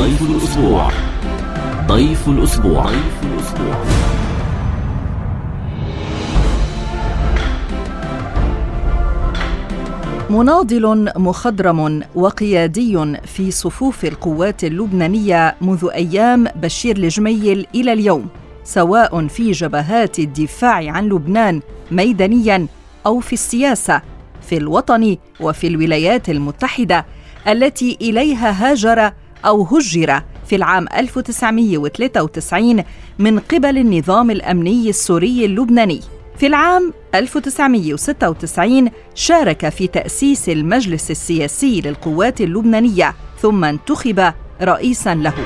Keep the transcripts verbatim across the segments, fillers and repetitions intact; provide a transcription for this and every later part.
ضيف الأسبوع. ضيف الأسبوع. ضيف الأسبوع. مناضل مخضرم وقيادي في صفوف القوات اللبنانية منذ أيام بشير الجميل إلى اليوم، سواء في جبهات الدفاع عن لبنان ميدانياً أو في السياسة في الوطن وفي الولايات المتحدة التي إليها هاجر أو هجر في العام ألف وتسعمائة وثلاثة وتسعين من قبل النظام الأمني السوري اللبناني. في العام ألف وتسعمائة وستة وتسعين شارك في تأسيس المجلس السياسي للقوات اللبنانية، ثم انتخب رئيساً له.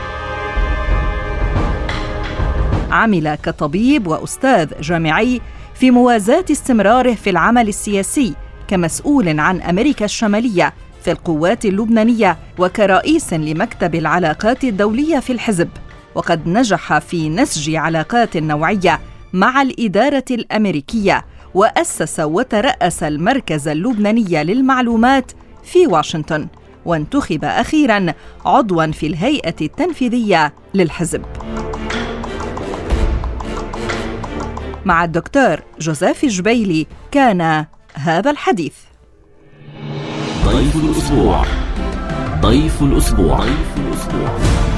عمل كطبيب وأستاذ جامعي في موازاة استمراره في العمل السياسي كمسؤول عن أمريكا الشمالية في القوات اللبنانية وكرئيس لمكتب العلاقات الدولية في الحزب، وقد نجح في نسج علاقات نوعية مع الإدارة الأمريكية، وأسس وترأس المركز اللبناني للمعلومات في واشنطن، وانتخب أخيراً عضواً في الهيئة التنفيذية للحزب. مع الدكتور جوزيف جبيلي كان هذا الحديث. ضيف الأسبوع. ضيف الأسبوع. ضيف الأسبوع.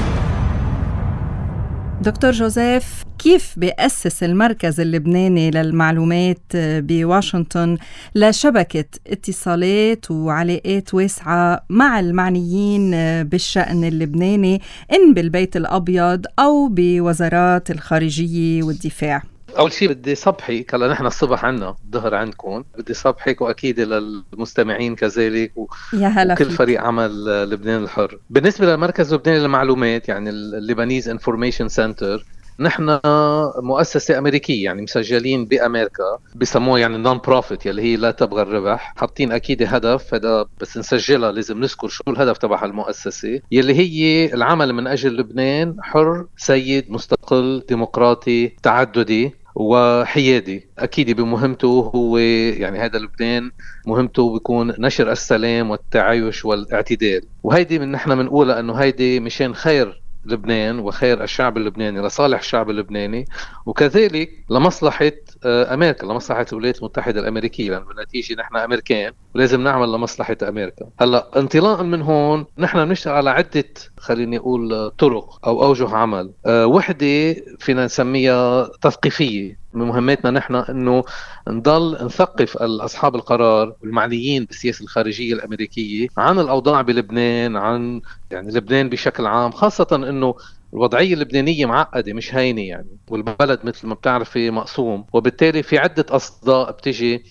دكتور جوزيف، كيف بيأسس المركز اللبناني للمعلومات بواشنطن لشبكة اتصالات وعلاقات واسعة مع المعنيين بالشأن اللبناني، إن بالبيت الأبيض أو بوزارات الخارجية والدفاع؟ أول شيء بدي صبحك، هلا نحن الصبح عنا الظهر عندكم، بدي صبحك وأكيد للمستمعين كذلك و... وكل فريق عمل لبنان الحر. بالنسبة للمركز اللبناني للمعلومات، يعني الليبانيز انفورميشن سنتر، نحن مؤسسة أمريكية، يعني مسجلين بأمريكا، بيسموها يعني نون بروفيت، يلي هي لا تبغى الربح. حاطين أكيد هدف، هذا بس نسجلها لازم نذكر شو الهدف تبع المؤسسة، يلي هي العمل من أجل لبنان حر سيد مستقل ديمقراطي تعددي وحيادي. أكيد بمهمته هو يعني هذا لبنان مهمته بيكون نشر السلام والتعايش والاعتدال، وهيدي من نحن منقولها أنه هيدي مشان خير لبنان وخير الشعب اللبناني، لصالح الشعب اللبناني، وكذلك لمصلحة أمريكا، لمصلحة الولايات المتحدة الأمريكية، لأن بالنتيجة نحن أمريكان ولازم نعمل لمصلحة أمريكا. هلأ انطلاقا من هون نحن بنشتغل على عدة، خليني أقول، طرق أو أوجه عمل. أه وحدة فينا نسميها تثقيفية. من مهمتنا نحن أنه نضل نثقف أصحاب القرار والمعنيين بالسياسة الخارجية الأمريكية عن الأوضاع بلبنان، عن يعني لبنان بشكل عام، خاصة أنه الوضعية اللبنانية معقدة مش هينة يعني، والبلد مثل ما بتعرفي مقسوم، وبالتالي في عدة أصداء بتجي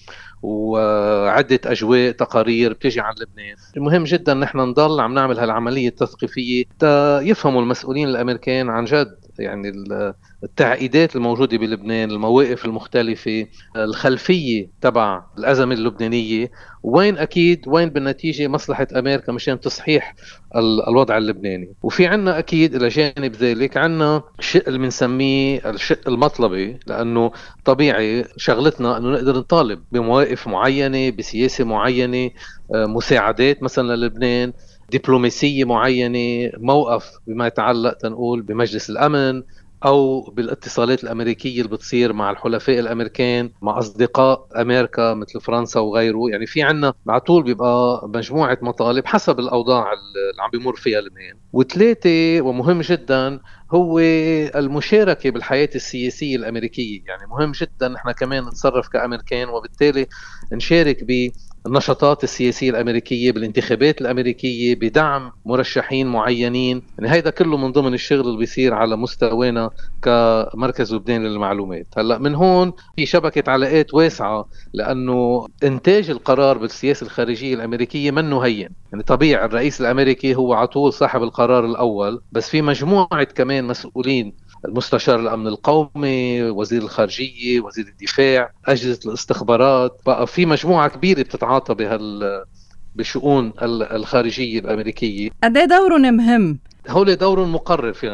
وعدة أجواء تقارير بتجي عن لبنان. المهم جدا نحن نضل عم نعمل هالعملية التثقيفية تا يفهموا المسؤولين الأمريكان عن جد يعني التعقيدات الموجودة بلبنان، المواقف المختلفة، الخلفية تبع الأزمة اللبنانية، وين أكيد وين بالنتيجة مصلحة أمريكا مشان تصحيح الوضع اللبناني. وفي عنا أكيد إلى جانب ذلك عنا شق اللي بنسميه الشق المطلبي، لأنه طبيعي شغلتنا أنه نقدر نطالب بمواقف معينة، بسياسة معينة، مساعدات مثلا للبنان، دبلوماسية معينة، موقف بما يتعلق تنقول بمجلس الأمن أو بالاتصالات الأمريكية اللي بتصير مع الحلفاء الأمريكان، مع أصدقاء أمريكا مثل فرنسا وغيره. يعني في عنا معطول بيبقى مجموعة مطالب حسب الأوضاع اللي عم بيمر فيها لبنان. وثلاثة ومهم جدا هو المشاركة بالحياة السياسية الأمريكية. يعني مهم جدا نحن كمان نتصرف كأمريكان، وبالتالي نشارك ب النشاطات السياسية الأمريكية، بالانتخابات الأمريكية، بدعم مرشحين معينين. يعني هيدا كله من ضمن الشغل اللي بيصير على مستوانا كمركز لبنان للمعلومات. هلأ من هون في شبكة علاقات واسعة، لأنه إنتاج القرار بالسياسة الخارجية الأمريكية منه هين. يعني طبيعي الرئيس الأمريكي هو عطول صاحب القرار الأول، بس في مجموعة كمان مسؤولين، المستشار الأمن القومي، وزير الخارجية، وزير الدفاع، أجهزة الاستخبارات، بقى في مجموعة كبيرة بتتعاطى بهال بالشؤون الخارجية الأمريكية. قد ايه دور مهم؟ هو دور مقرر فينا نقول،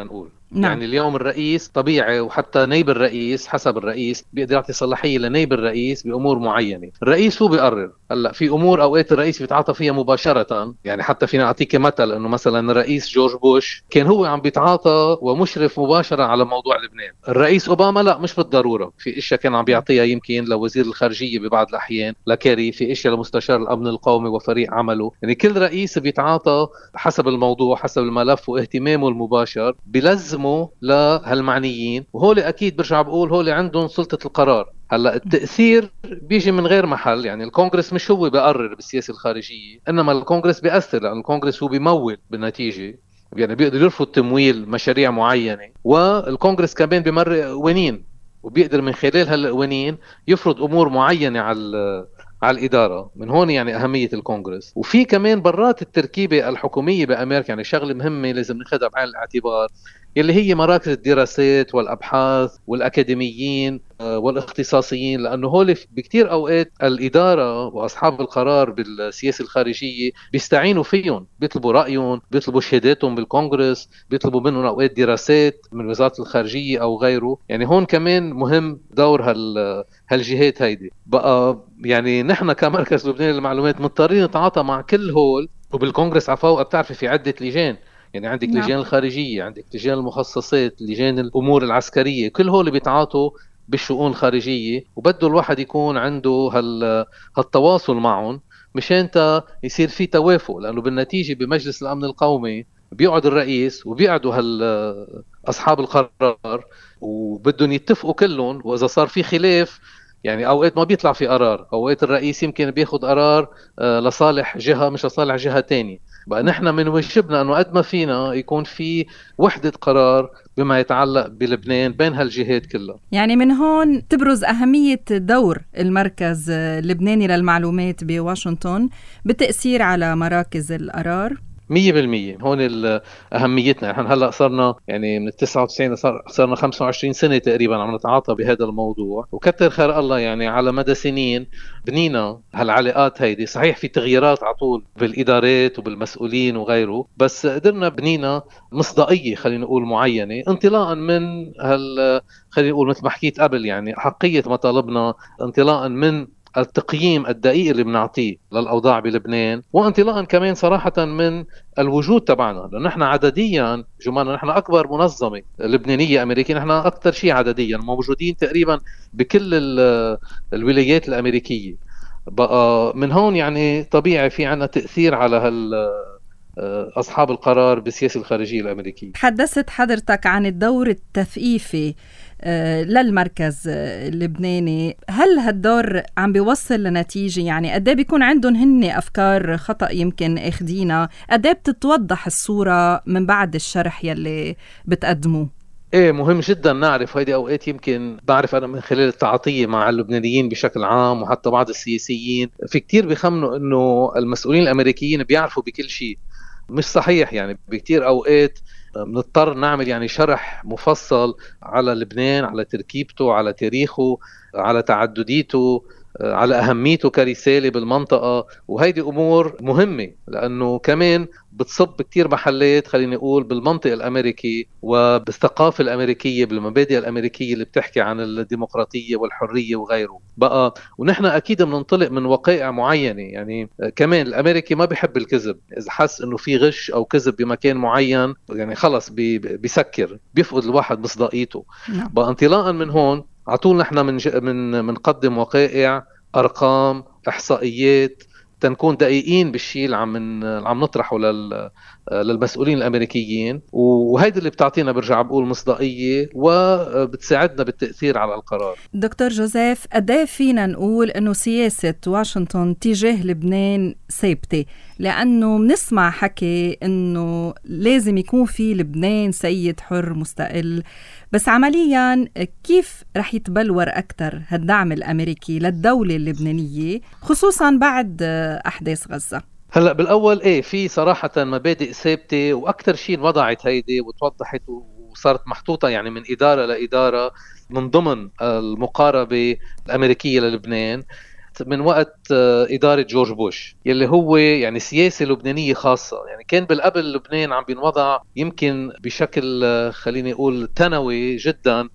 نعم. يعني اليوم الرئيس طبيعي وحتى نائب الرئيس حسب الرئيس بيقدر يعطي صلاحية لنائب الرئيس بأمور معينة. الرئيس هو بيقرر. هلا في أمور أوقات الرئيس بيتعاطى فيها مباشرة، يعني حتى فينا أعطيك مثل إنه مثلا الرئيس جورج بوش كان هو عم بيتعاطى ومشرف مباشرة على موضوع لبنان. الرئيس أوباما لا، مش بالضرورة، في إشياء كان عم بيعطيها يمكن لوزير الخارجية ببعض الأحيان، لكاري، في إشياء لمستشار الأمن القومي وفريق عمله. يعني كل رئيس بيتعاطى حسب الموضوع حسب الملف واهتمامه المباشر، بلزمه لهالمعنيين، وهول أكيد برجع بقول هول عندهم سلطة القرار. هلا التأثير بيجي من غير محل، يعني الكونغرس مش هو بيقرر بالسياسة الخارجية، إنما الكونغرس بيأثر، لأن الكونغرس هو بيمول بالنتيجة، يعني بيقدر يرفض تمويل مشاريع معينة، والكونغرس كمان بيمرق قوانين وبيقدر من خلال هالقوانين يفرض أمور معينة على على الإدارة. من هون يعني أهمية الكونغرس. وفي كمان برات التركيبة الحكومية بأمريكا يعني شغلة مهمة لازم ناخذها بعين الاعتبار، اللي هي مراكز الدراسات والأبحاث والأكاديميين والاختصاصيين، لأنه هول بكتير أوقات الإدارة وأصحاب القرار بالسياسة الخارجية بيستعينوا فيهم، بيطلبوا رأيهم، بيطلبوا شهاداتهم بالكونغرس، بيطلبوا منهم أوقات دراسات من وزارة الخارجية أو غيره. يعني هون كمان مهم دور هال هالجهات هيدي. بقى يعني نحن كمركز لبناني للمعلومات مضطرين نتعاطى مع كل هول، وبالكونغرس عفوا بتعرفي في عدة لجان، يعني عندك نعم. لجان الخارجية، عندك لجان المخصصات، لجان الأمور العسكرية، كل هول بيتعاطوا بالشؤون الخارجية، وبده الواحد يكون عنده هال هالتواصل معهم مشان تا يصير في توافق، لأنه بالنتيجة بمجلس الأمن القومي بيقعد الرئيس وبيقعدوا هال أصحاب القرار وبدهم يتفقوا كلهم، وإذا صار في خلاف يعني أوقات ما بيطلع في قرار، أوقات الرئيس يمكن بياخد قرار لصالح جهة مش لصالح جهة تانية. بقى نحن من واجبنا أنه قد ما فينا يكون في وحدة قرار بما يتعلق بلبنان بين هالجهات كلها. يعني من هون تبرز أهمية دور المركز اللبناني للمعلومات بواشنطن بالتأثير على مراكز القرار. مية بالمية هون أهميتنا. نحن هلأ صرنا يعني من التسعة وتسعين صرنا خمسة وعشرين سنة تقريبا عم نتعاطى بهذا الموضوع، وكتر خير الله يعني على مدى سنين بنينا هالعلاقات هيدي. صحيح في تغييرات عطول بالإدارات وبالمسؤولين وغيره، بس قدرنا بنينا مصداقية خلينا نقول معينة، انطلاقا من هال خلينا نقول مثل ما حكيت قبل يعني حقية مطالبنا، انطلاقا من التقييم الدقيق اللي بنعطيه للأوضاع بلبنان، وانطلاقا كمان صراحة من الوجود تبعنا، لأن نحن عدديا جمانا نحن أكبر منظمة لبنانية أمريكية، نحن أكثر شيء عدديا موجودين تقريبا بكل الولايات الأمريكية. بقى من هون يعني طبيعي في عنا تأثير على هال أصحاب القرار بالسياسة الخارجية الأمريكية. تحدثت حضرتك عن الدور التثقيفي للمركز اللبناني، هل هالدور عم بيوصل لنتيجة؟ يعني قد ايه بيكون عندهم هن أفكار خطأ يمكن اخدينا؟ قد ايه بتتوضح الصورة من بعد الشرح يلي بتقدموه؟ ايه مهم جدا نعرف هيدي. اوقات يمكن بعرف انا من خلال التعاطي مع اللبنانيين بشكل عام وحتى بعض السياسيين في كتير بيخمنوا انه المسؤولين الامريكيين بيعرفوا بكل شيء. مش صحيح. يعني بكتير اوقات بنضطر نعمل يعني شرح مفصل على لبنان، على تركيبته، على تاريخه، على تعدديته، على أهميته كرسالة بالمنطقة. وهيدي أمور مهمة لأنه كمان بتصب كتير محلات خليني أقول بالمنطق الأمريكي وبالثقافة الأمريكية، بالمبادئ الأمريكية اللي بتحكي عن الديمقراطية والحرية وغيره بقى. ونحن أكيد بننطلق من وقائع معينة. يعني كمان الأمريكي ما بيحب الكذب، إذا حس إنه في غش أو كذب بمكان معين يعني خلص بي بيسكر، بيفقد الواحد مصداقيته. بقى انطلاقا من هون عطول نحن من من منقدم وقائع، ارقام، احصائيات، تنكون دقيقين بالشيء اللي عم عم نطرحه لل للمسؤولين الامريكيين، وهيدي اللي بتعطينا برجع بقول مصداقيه وبتساعدنا بالتاثير على القرار. دكتور جوزيف، قد ايه فينا نقول انه سياسه واشنطن تجاه لبنان ثابته؟ لانه بنسمع حكي انه لازم يكون في لبنان سيد حر مستقل، بس عملياً كيف رح يتبلور أكتر هالدعم الأمريكي للدولة اللبنانية خصوصاً بعد أحداث غزة؟ هلأ بالأول إيه في صراحة مبادئ ثابتة، وأكتر شيء وضعت هيدي وتوضحت وصارت محطوطة يعني من إدارة لإدارة من ضمن المقاربة الأمريكية للبنان. من وقت إدارة جورج بوش يلي هو يعني سياسة لبنانية خاصة. يعني كان بالقبل لبنان عم بينوضع يمكن بشكل خليني أقول تنوي جدا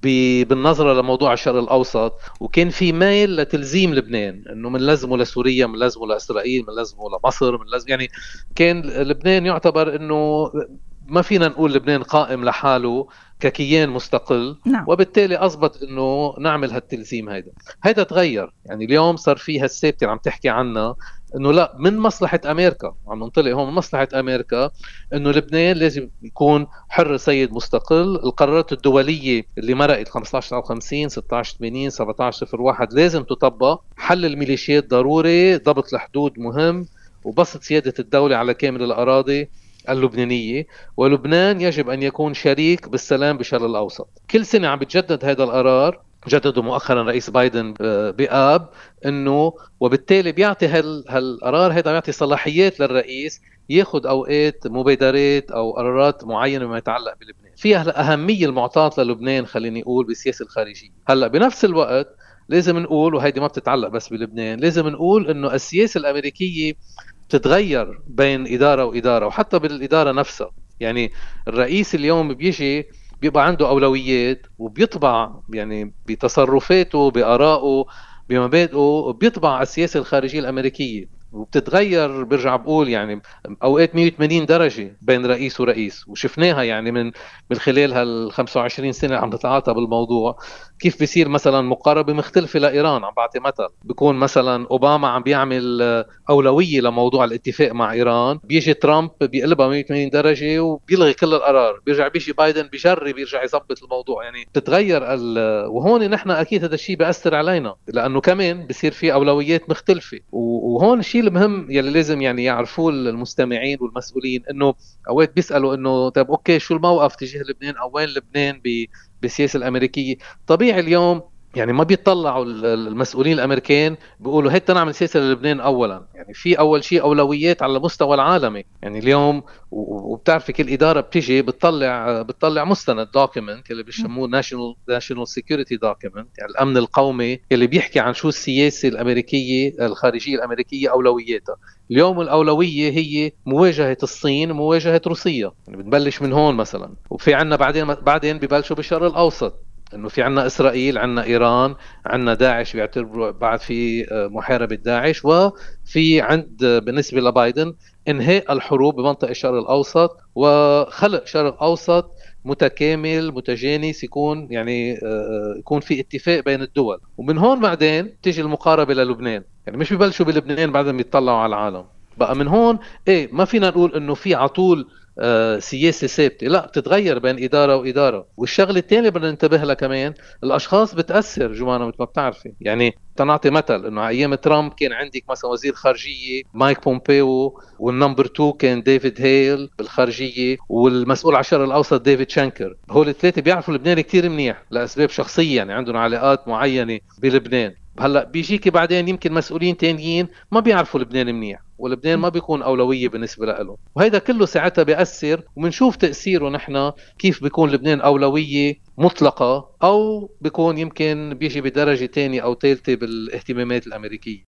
بالنظرة لموضوع الشرق الأوسط، وكان في ميل لتلزيم لبنان إنه من لازمه لسوريا، من لازمه لإسرائيل، من لازمه لمصر، من لازم يعني كان لبنان يعتبر إنه ما فينا نقول لبنان قائم لحاله ككيان مستقل. نعم. وبالتالي أصبت إنه نعمل هالتلزيم هيدا. هيدا تغير، يعني اليوم صار فيها الثابتة اللي عم تحكي عنها إنه لا، من مصلحة أمريكا، عم ننطلق هون من مصلحة أمريكا إنه لبنان لازم يكون حر سيد مستقل. القرارات الدولية اللي مرقت خمسة عشر وخمسين ستة عشر ثمانين سبعة عشر صفر واحد لازم تطبق. حل الميليشيات ضروري، ضبط الحدود مهم، وبسط سيادة الدولة على كامل الأراضي اللبنانية. ولبنان يجب أن يكون شريك بالسلام بالشرق الأوسط. كل سنة عم بتجدد هذا القرار، جدده مؤخرا رئيس بايدن بآب، انه وبالتالي بيعطي هال هالقرار هذا بيعطي صلاحيات للرئيس ياخذ اوقات مبادرات او قرارات معينه بما يتعلق بلبنان. فيها الاهميه المعطاه للبنان خليني اقول بالسياسه الخارجيه. هلا بنفس الوقت لازم نقول، وهيدي ما بتتعلق بس بلبنان، لازم نقول انه السياسه الامريكيه بتتغير بين اداره واداره، وحتى بالاداره نفسها. يعني الرئيس اليوم بيجي بيبقى عنده أولويات وبيطبع يعني بتصرفاته بآرائه بمبادئه بيطبع السياسة الخارجية الأمريكية، وبتتغير. برجع بقول يعني أوقات مية وثمانين درجة بين رئيس ورئيس، وشفناها يعني من من خلال هال خمسة وعشرين سنة عم نتعاطى بالموضوع. كيف بيصير مثلا مقاربة مختلفة لإيران؟ عم بعطي مثل، بيكون مثلا أوباما عم بيعمل أولوية لموضوع الاتفاق مع إيران، بيجي ترامب بيقلبها مية وثمانين درجة وبيلغي كل القرار، بيرجع بيجي بايدن بيجرب يرجع يظبط الموضوع. يعني بتتغير وهون نحن أكيد هذا الشيء بيأثر علينا، لأنه كمان بيصير في أولويات مختلفة. وهون الشيء المهم يلي لازم يعني يعرفوه المستمعين والمسؤولين، انه اوقات بيسالوا انه طيب اوكي شو الموقف تجاه لبنان او وين لبنان بالسياسه الامريكيه. طبيعي اليوم يعني ما بيطلعوا المسؤولين الامريكان بيقولوا هيك نعمل سياسه للبنان اولا. يعني في اول شيء اولويات على المستوى العالمي. يعني اليوم وبتعرفي كل اداره بتيجي بتطلع بتطلع مستند دوكيمنت اللي بيسموه ناشونال ناشونال سيكيورتي دوكيمنت، يعني الامن القومي، اللي بيحكي عن شو السياسه الامريكيه الخارجيه الامريكيه اولوياتها. اليوم الاولويه هي مواجهه الصين ومواجهه روسيا، يعني بنبلش من هون مثلا. وفي عنا بعدين بعدين ببلشوا بالشرق الاوسط، انه في عنا اسرائيل، عنا ايران، عنا داعش بيعتبروا بعد في محاربه داعش، وفي عند بالنسبه لبايدن انهاء الحروب بمنطقه الشرق الاوسط وخلق شرق اوسط متكامل متجانس، يكون يعني يكون في اتفاق بين الدول. ومن هون بعدين تيجي المقاربه للبنان، يعني مش ببلشوا بلبنان بعدين بيطلعوا على العالم. بقى من هون ايه ما فينا نقول انه في عطول آه سياسة ثابتة، لا، بتتغير بين إدارة وإدارة. والشغلة الثانية بدنا ننتبه لها كمان، الأشخاص بتأثر جمانة مثل ما بتعرفي. يعني تنعطي مثل إنه أيام ترامب كان عندك مثلا وزير خارجية مايك بومبيو، والنمبر تو كان ديفيد هيل بالخارجية، والمسؤول على الشرق الأوسط ديفيد شانكر. هول الثلاثة بيعرفوا لبنان كتير منيح لأسباب شخصية، يعني عندهم علاقات معينة بلبنان. هلا بيجيكي بعدين يمكن مسؤولين تانيين ما بيعرفوا لبنان منيح، ولبنان ما بيكون أولوية بالنسبة له، وهذا كله ساعتها بيأثر. ومنشوف تأثيره نحن كيف بيكون لبنان أولوية مطلقة، أو بيكون يمكن بيجي بدرجة تانية أو ثالثة بالاهتمامات الأمريكية.